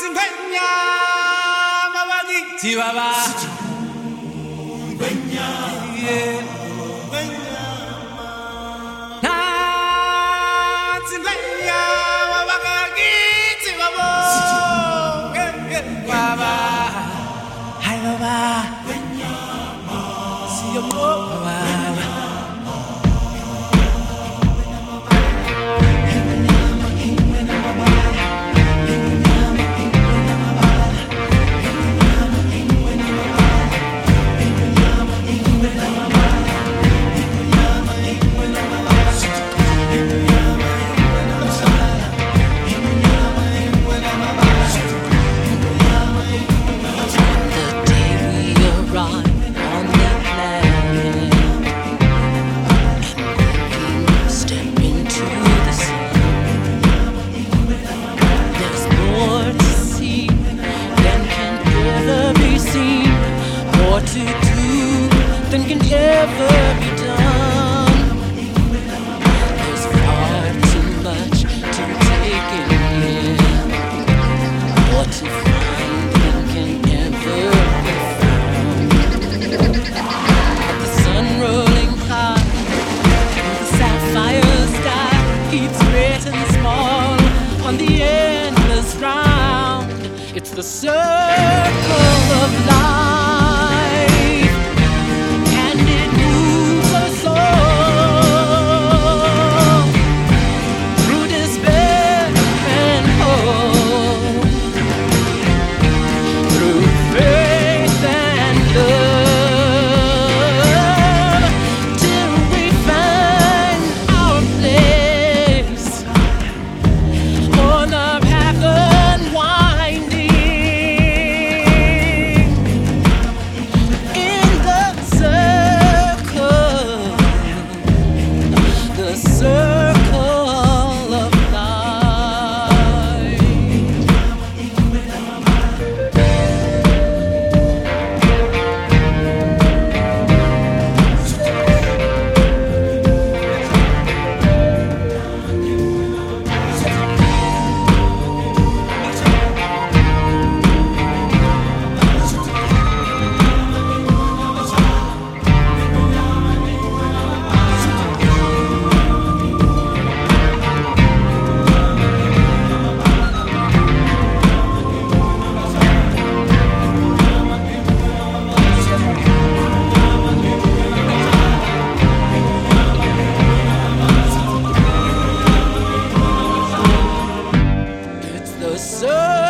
Chihuahua. Than can ever be done. There's far too much to take in here, more to find than can ever be found. The sun rolling high, the sapphire sky keeps written small on the endless round. It's the circle of life. Sir